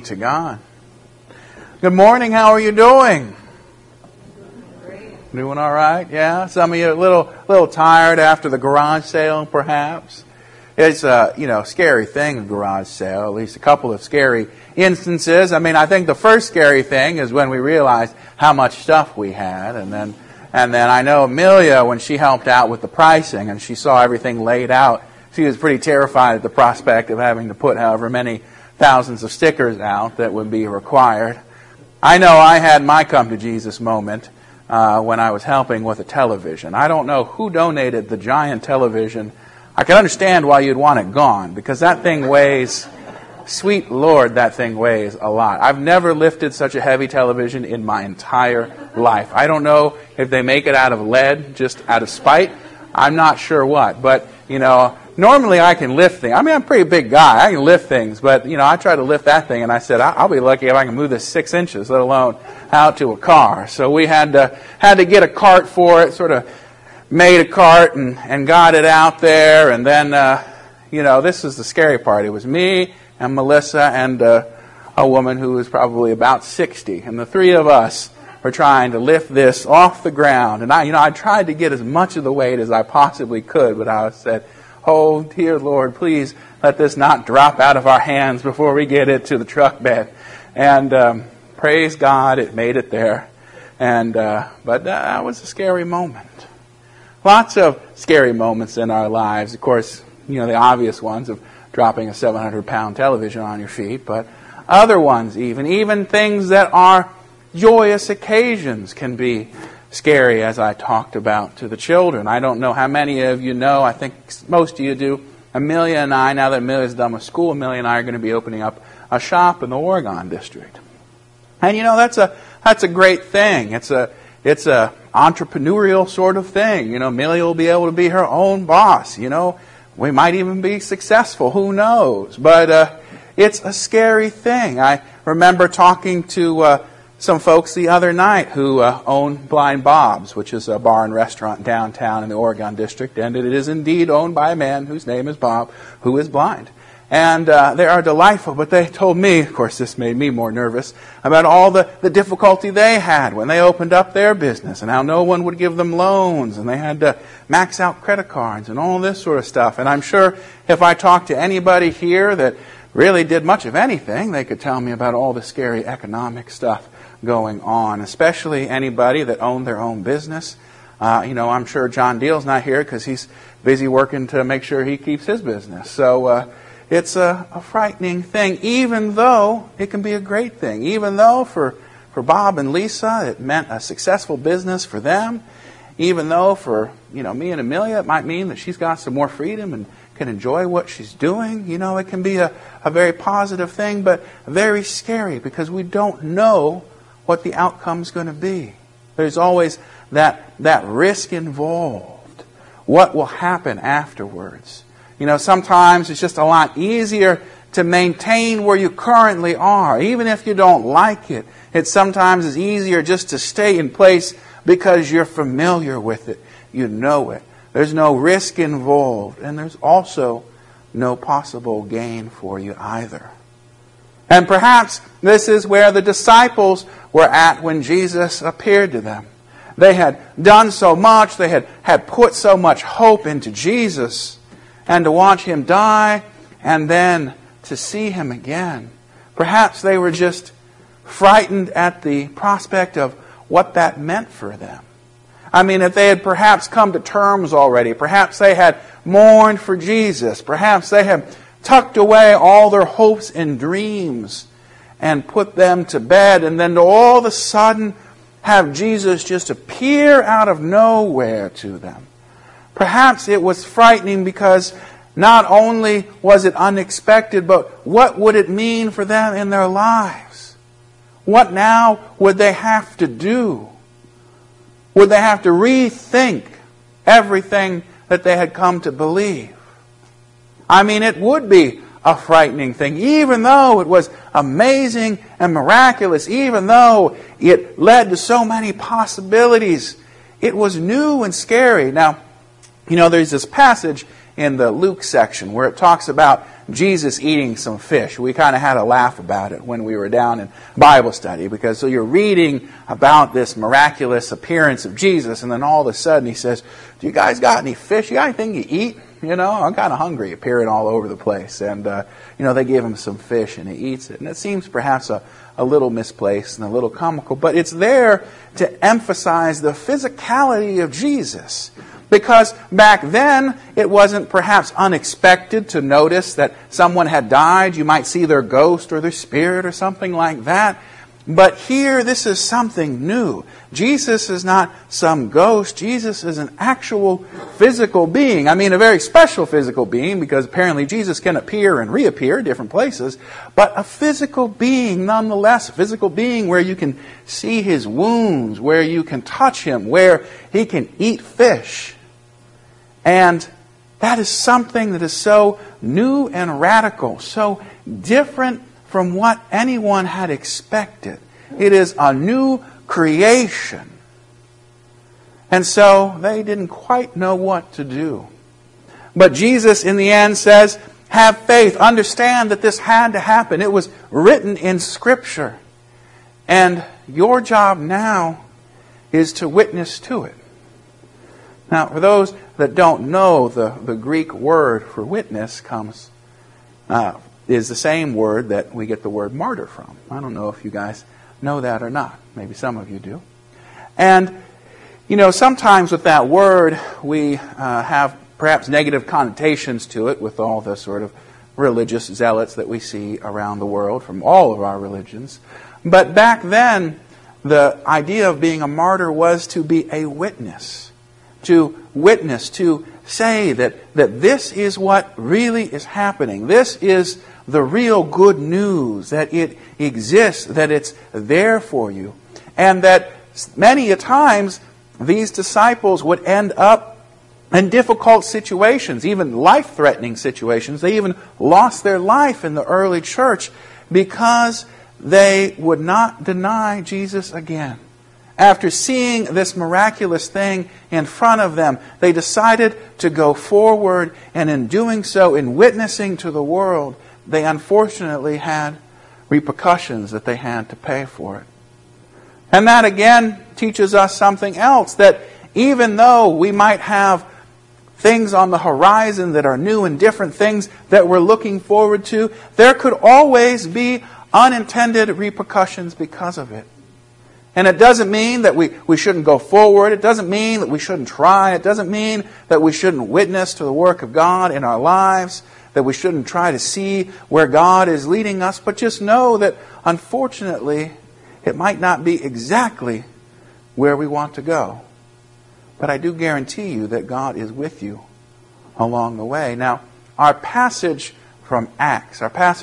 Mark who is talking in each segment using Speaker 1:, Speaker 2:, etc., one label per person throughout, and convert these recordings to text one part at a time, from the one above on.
Speaker 1: to God. Good morning. How are you doing?
Speaker 2: Great.
Speaker 1: Doing all right? Yeah. Some of you a little tired after the garage sale, perhaps. It's a scary thing, a garage sale. At least a couple of scary instances. I mean, I think the first scary thing is when we realized how much stuff we had, and then I know Amelia, when she helped out with the pricing and she saw everything laid out, she was pretty terrified at the prospect of having to put however many thousands of stickers out that would be required. I know I had my come to Jesus moment when I was helping with a television. I don't know who donated the giant television. I can understand why you'd want it gone, because that thing weighs, sweet Lord, that thing weighs a lot. I've never lifted such a heavy television in my entire life. I don't know if they make it out of lead, just out of spite. I'm not sure what, but, normally I can lift things. I mean, I'm a pretty big guy. I can lift things, but, I tried to lift that thing, and I said, I'll be lucky if I can move this 6 inches, let alone out to a car. So we had to get a cart for it, sort of made a cart and got it out there, and then, this is the scary part. It was me and Melissa and a woman who was probably about 60, and the three of us were trying to lift this off the ground. And I tried to get as much of the weight as I possibly could, but I said, "Oh, dear Lord, please let this not drop out of our hands before we get it to the truck bed." And praise God, it made it there. And but that was a scary moment. Lots of scary moments in our lives. Of course, the obvious ones of dropping a 700-pound television on your feet, but other ones even things that are joyous occasions can be scary, as I talked about to the children. I don't know how many of you know, I think most of you do, Amelia and I, now that Amelia's done with school, Amelia and I are going to be opening up a shop in the Oregon district. And that's a great thing. It's a entrepreneurial sort of thing. Amelia will be able to be her own boss. We might even be successful. Who knows? But it's a scary thing. I remember talking to some folks the other night who own Blind Bob's, which is a bar and restaurant downtown in the Oregon district, and it is indeed owned by a man whose name is Bob, who is blind. And they are delightful, but they told me, of course this made me more nervous, about all the difficulty they had when they opened up their business, and how no one would give them loans, and they had to max out credit cards and all this sort of stuff. And I'm sure if I talked to anybody here that really did much of anything, they could tell me about all the scary economic stuff going on, especially anybody that owned their own business. I'm sure John Deal's not here because he's busy working to make sure he keeps his business. So it's a frightening thing, even though it can be a great thing. Even though for Bob and Lisa it meant a successful business for them. Even though for me and Amelia it might mean that she's got some more freedom and can enjoy what she's doing. It can be a very positive thing, but very scary because we don't know what the outcome's going to be. There's always that risk involved. What will happen afterwards? Sometimes it's just a lot easier to maintain where you currently are, even if you don't like it. It sometimes is easier just to stay in place because you're familiar with it. You know it. There's no risk involved, and there's also no possible gain for you either. And perhaps this is where the disciples were at when Jesus appeared to them. They had done so much, they had put so much hope into Jesus, and to watch Him die and then to see Him again. Perhaps they were just frightened at the prospect of what that meant for them. I mean, if they had perhaps come to terms already, perhaps they had mourned for Jesus, perhaps they had tucked away all their hopes and dreams and put them to bed, and then to all of a sudden have Jesus just appear out of nowhere to them. Perhaps it was frightening because not only was it unexpected, but what would it mean for them in their lives? What now would they have to do? Would they have to rethink everything that they had come to believe? I mean, it would be a frightening thing, even though it was amazing and miraculous, even though it led to so many possibilities. It was new and scary. Now, there's this passage in the Luke section where it talks about Jesus eating some fish. We kind of had a laugh about it when we were down in Bible study, because so you're reading about this miraculous appearance of Jesus, and then all of a sudden he says, "Do you guys got any fish? You got anything to eat? I'm kind of hungry," appearing all over the place. And, they give him some fish and he eats it. And it seems perhaps a little misplaced and a little comical, but it's there to emphasize the physicality of Jesus. Because back then, it wasn't perhaps unexpected to notice that someone had died. You might see their ghost or their spirit or something like that. But here, this is something new. Jesus is not some ghost. Jesus is an actual physical being. I mean, a very special physical being, because apparently Jesus can appear and reappear different places. But a physical being nonetheless. A physical being where you can see his wounds, where you can touch him, where he can eat fish. And that is something that is so new and radical, so different from what anyone had expected. It is a new creation. And so they didn't quite know what to do. But Jesus in the end says, have faith. Understand that this had to happen. It was written in Scripture. And your job now is to witness to it. Now, for those that don't know, the Greek word for witness is the same word that we get the word martyr from. I don't know if you guys know that or not. Maybe some of you do. And, sometimes with that word, we have perhaps negative connotations to it with all the sort of religious zealots that we see around the world from all of our religions. But back then, the idea of being a martyr was to be a witness. To witness, to say that this is what really is happening. This is the real good news, that it exists, that it's there for you. And that many a times these disciples would end up in difficult situations, even life-threatening situations. They even lost their life in the early church because they would not deny Jesus again. After seeing this miraculous thing in front of them, they decided to go forward, and in doing so, in witnessing to the world, they unfortunately had repercussions that they had to pay for it. And that again teaches us something else, that even though we might have things on the horizon that are new and different, things that we're looking forward to, there could always be unintended repercussions because of it. And it doesn't mean that we shouldn't go forward. It doesn't mean that we shouldn't try. It doesn't mean that we shouldn't witness to the work of God in our lives, that we shouldn't try to see where God is leading us. But just know that, unfortunately, it might not be exactly where we want to go. But I do guarantee you that God is with you along the way. Now, our passage from Acts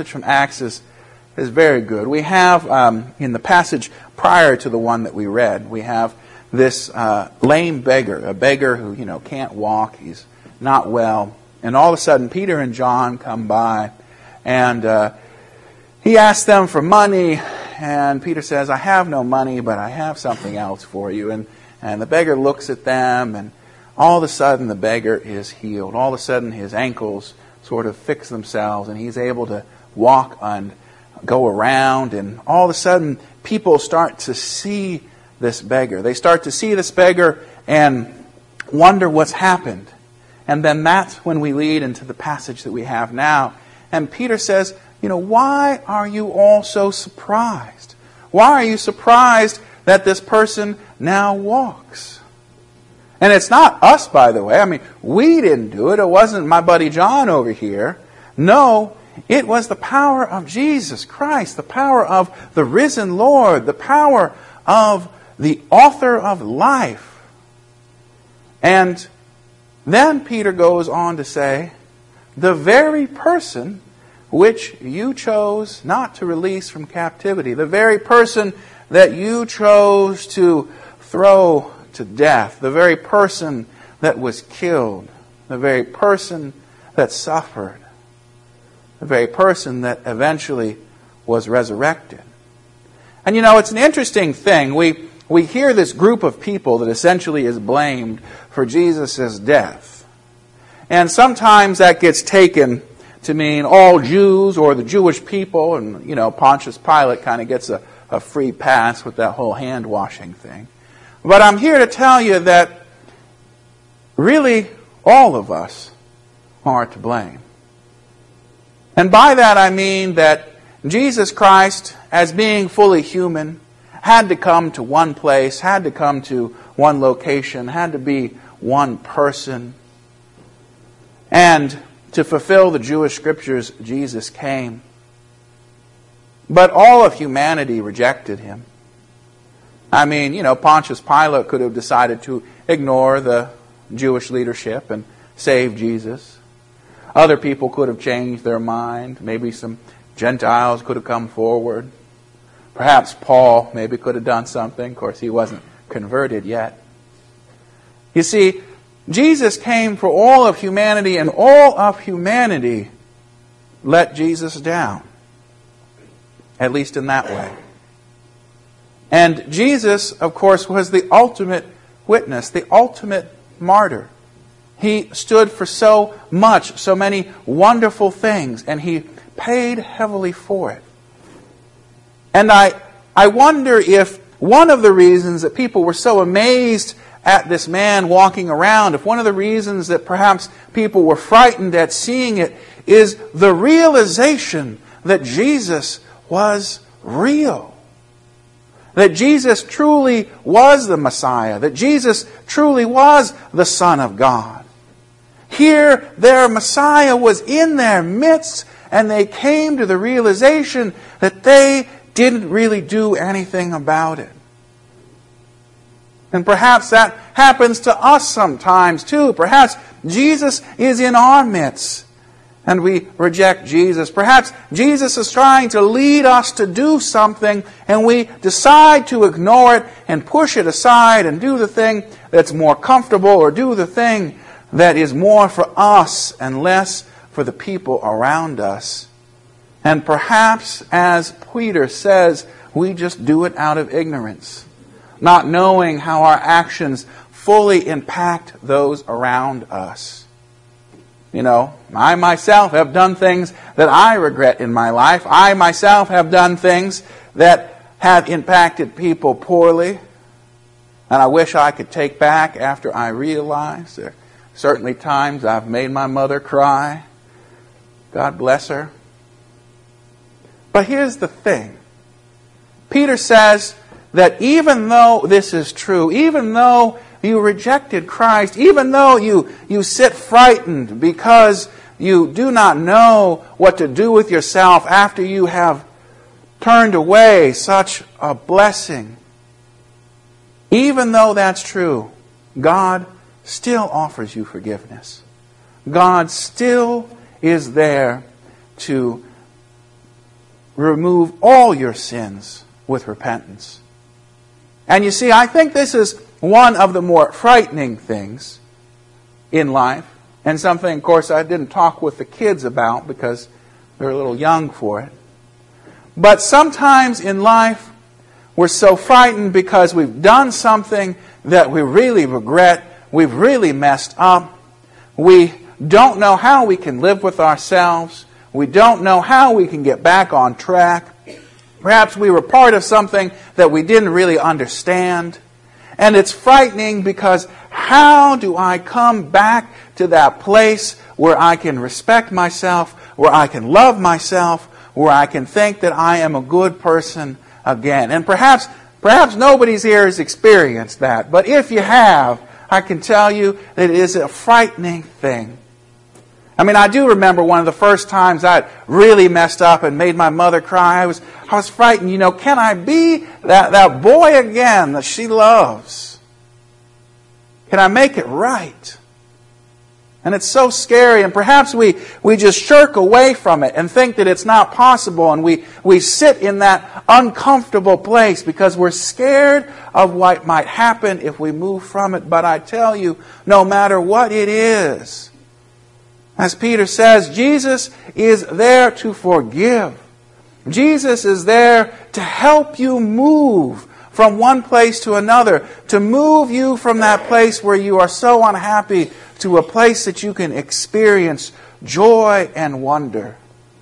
Speaker 1: is very good. We have, in the passage prior to the one that we read, we have this lame beggar, a beggar who, can't walk, he's not well. And all of a sudden, Peter and John come by, and he asks them for money, and Peter says, I have no money, but I have something else for you. And the beggar looks at them, and all of a sudden, the beggar is healed. All of a sudden, his ankles sort of fix themselves, and he's able to walk and go around, and all of a sudden people start to see this beggar. They start to see this beggar and wonder what's happened. And then that's when we lead into the passage that we have now. And Peter says, why are you all so surprised? Why are you surprised that this person now walks? And it's not us, by the way. I mean, we didn't do it. It wasn't my buddy John over here. No, it was the power of Jesus Christ, the power of the risen Lord, the power of the author of life. And then Peter goes on to say, the very person which you chose not to release from captivity, the very person that you chose to throw to death, the very person that was killed, the very person that suffered, the very person that eventually was resurrected. And it's an interesting thing. We hear this group of people that essentially is blamed for Jesus' death. And sometimes that gets taken to mean all Jews or the Jewish people, and Pontius Pilate kind of gets a free pass with that whole hand washing thing. But I'm here to tell you that really all of us are to blame. And by that I mean that Jesus Christ, as being fully human, had to come to one place, had to come to one location, had to be one person. And to fulfill the Jewish scriptures, Jesus came. But all of humanity rejected him. I mean, Pontius Pilate could have decided to ignore the Jewish leadership and save Jesus. Other people could have changed their mind. Maybe some Gentiles could have come forward. Perhaps Paul maybe could have done something. Of course, he wasn't converted yet. You see, Jesus came for all of humanity, and all of humanity let Jesus down. At least in that way. And Jesus, of course, was the ultimate witness, the ultimate martyr. He stood for so much, so many wonderful things, and he paid heavily for it. And I wonder if one of the reasons that people were so amazed at this man walking around, if one of the reasons that perhaps people were frightened at seeing it, is the realization that Jesus was real. That Jesus truly was the Messiah. That Jesus truly was the Son of God. Here, their Messiah was in their midst, and they came to the realization that they didn't really do anything about it. And perhaps that happens to us sometimes too. Perhaps Jesus is in our midst, and we reject Jesus. Perhaps Jesus is trying to lead us to do something, and we decide to ignore it and push it aside and do the thing that's more comfortable, or do the thing that is more for us and less for the people around us. And perhaps, as Peter says, we just do it out of ignorance, not knowing how our actions fully impact those around us. I myself have done things that I regret in my life. I myself have done things that have impacted people poorly. And I wish I could take back after I realize. There are certainly times I've made my mother cry. God bless her. But here's the thing. Peter says that even though this is true, even though you rejected Christ, even though you sit frightened because you do not know what to do with yourself after you have turned away such a blessing, even though that's true, God still offers you forgiveness. God still is there to remove all your sins with repentance. And you see, I think this is one of the more frightening things in life, and something, of course, I didn't talk with the kids about because they're a little young for it. But sometimes in life, we're so frightened because we've done something that we really regret, we've really messed up, we don't know how we can live with ourselves, we don't know how we can get back on track. Perhaps we were part of something that we didn't really understand. And it's frightening because how do I come back to that place where I can respect myself, where I can love myself, where I can think that I am a good person again? And perhaps nobody's here has experienced that. But if you have, I can tell you that it is a frightening thing. I mean, I do remember one of the first times I really messed up and made my mother cry. I was frightened. Can I be that boy again that she loves? Can I make it right? And it's so scary. And perhaps we just shirk away from it and think that it's not possible. And we sit in that uncomfortable place because we're scared of what might happen if we move from it. But I tell you, no matter what it is, as Peter says, Jesus is there to forgive. Jesus is there to help you move from one place to another, to move you from that place where you are so unhappy to a place that you can experience joy and wonder.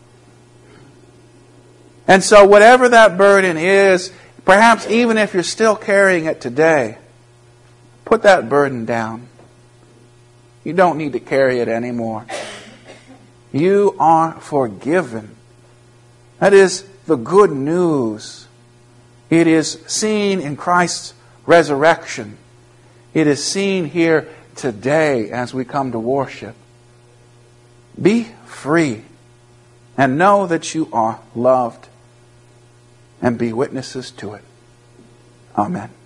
Speaker 1: And so whatever that burden is, perhaps even if you're still carrying it today, put that burden down. You don't need to carry it anymore. You are forgiven. That is the good news. It is seen in Christ's resurrection. It is seen here today as we come to worship. Be free and know that you are loved, and be witnesses to it. Amen.